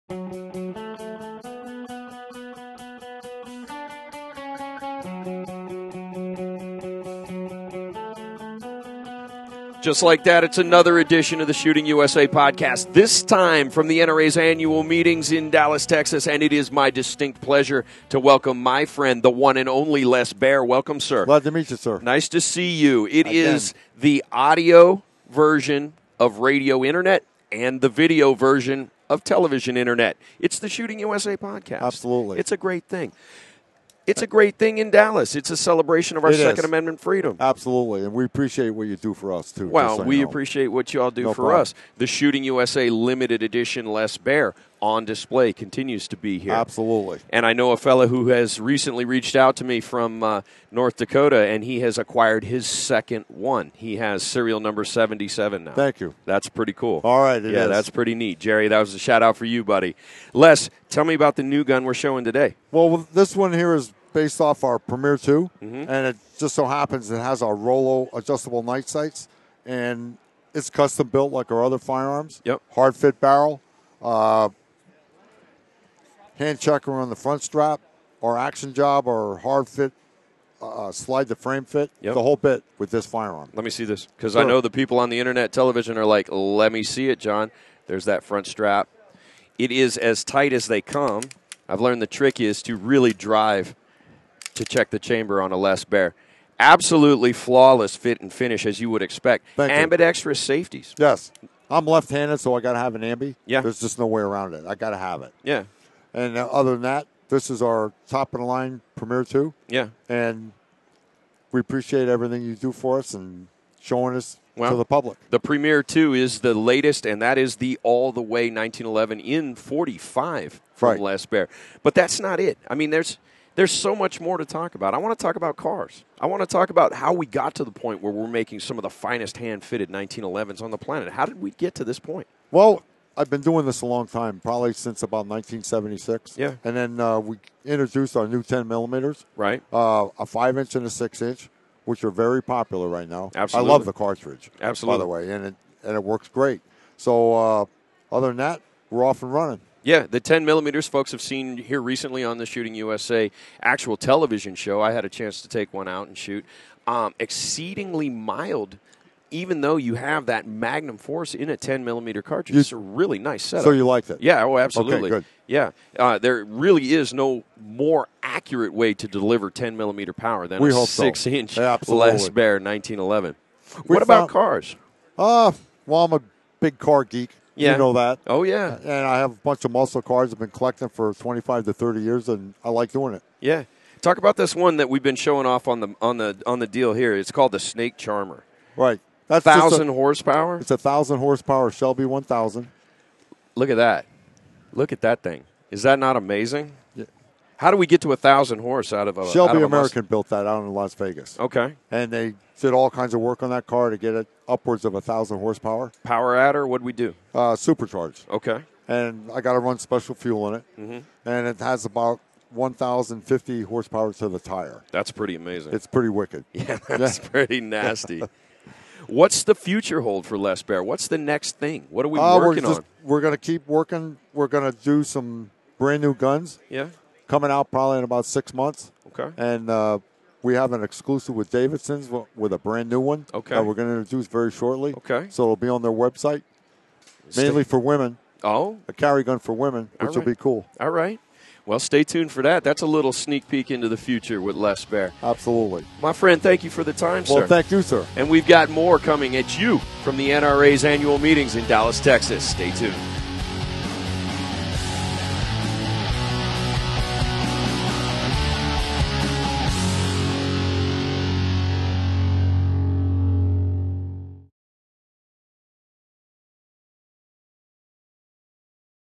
Just like that, it's another edition of the Shooting USA podcast, this time from the NRA's annual meetings in Dallas, Texas, and it is my distinct pleasure to welcome my friend, the one and only Les Baer. Welcome, sir. Glad to meet you, sir. Nice to see you. It is the audio version of radio internet and the video version of television internet. It's the Shooting USA podcast. Absolutely. It's a great thing. It's a great thing in Dallas. It's a celebration of our Second Amendment freedom. Absolutely, and we appreciate what you do for us, too. Well, we appreciate what you all do for us. The Shooting USA limited edition Les Baer on display continues to be here. Absolutely. And I know a fellow who has recently reached out to me from North Dakota, and he has acquired his second one. He has serial number 77 now. Thank you. That's pretty cool. All right, Yeah, that's pretty neat. Jerry, that was a shout-out for you, buddy. Les, tell me about the new gun we're showing today. Well, this one here is based off our Premier 2, and it just so happens it has our Rollo adjustable night sights, and it's custom built like our other firearms. Yep. Hard fit barrel, hand checker on the front strap, or action job, or hard fit, slide the frame fit, the whole bit with this firearm. Let me see this, because I know the people on the internet television are like, let me see it, John. There's that front strap. It is as tight as they come. I've learned the trick is to really drive to check the chamber on a Les Baer. Absolutely flawless fit and finish, as you would expect. Ambidextrous safeties. Yes. I'm left-handed, so I got to have an ambi. Yeah. There's just no way around it. I got to have it. Yeah. And other than that, this is our top-of-the-line Premier 2. Yeah. And we appreciate everything you do for us and showing us to the public. The Premier 2 is the latest, and that is the all-the-way 1911 in 45 from Les Baer. But that's not it. I mean, there's so much more to talk about. I want to talk about cars. I want to talk about how we got to the point where we're making some of the finest hand-fitted 1911s on the planet. How did we get to this point? Well, I've been doing this a long time, probably since about 1976. Yeah. And then we introduced our new 10 millimeters. Right. A 5-inch and a 6-inch, which are very popular right now. Absolutely. I love the cartridge. Absolutely. By the way, and it works great. So other than that, we're off and running. Yeah, the 10 millimeters folks have seen here recently on the Shooting USA actual television show. I had a chance to take one out and shoot. Exceedingly mild, even though you have that Magnum Force in a 10 millimeter cartridge. It's a really nice setup. So you liked it? Yeah, oh, absolutely. Okay, good. Yeah, there really is no more accurate way to deliver 10 millimeter power than a 6-inch Les Baer 1911. What about cars? Well, I'm a big car geek. Yeah. You know that. Oh, yeah. And I have a bunch of muscle cars I've been collecting for 25 to 30 years, and I like doing it. Yeah. Talk about this one that we've been showing off on the deal here. It's called the Snake Charmer. Right. That's 1,000 horsepower? It's a 1,000 horsepower Shelby 1000. Look at that. Look at that thing. Is that not amazing? Yeah. How do we get to 1,000 horse out of a Shelby American built that out in Las Vegas. Okay. And they did all kinds of work on that car to get it upwards of 1,000 horsepower. Power adder, what'd we do? Supercharged. Okay. And I got to run special fuel in it. Mm-hmm. And it has about 1,050 horsepower to the tire. That's pretty amazing. It's pretty wicked. Yeah, that's pretty nasty. What's the future hold for Les Baer? What's the next thing? What are we working on? We're going to keep working. We're going to do some brand new guns. Yeah. Coming out probably in about 6 months. Okay. And we have an exclusive with Davidson's with a brand new one. Okay. That we're going to introduce very shortly. Okay. So it'll be on their website. Mainly for women. Oh. A carry gun for women, which will be cool. All right. Well, stay tuned for that. That's a little sneak peek into the future with Les Baer. Absolutely. My friend, thank you for the time, sir. Well, thank you, sir. And we've got more coming at you from the NRA's annual meetings in Dallas, Texas. Stay tuned.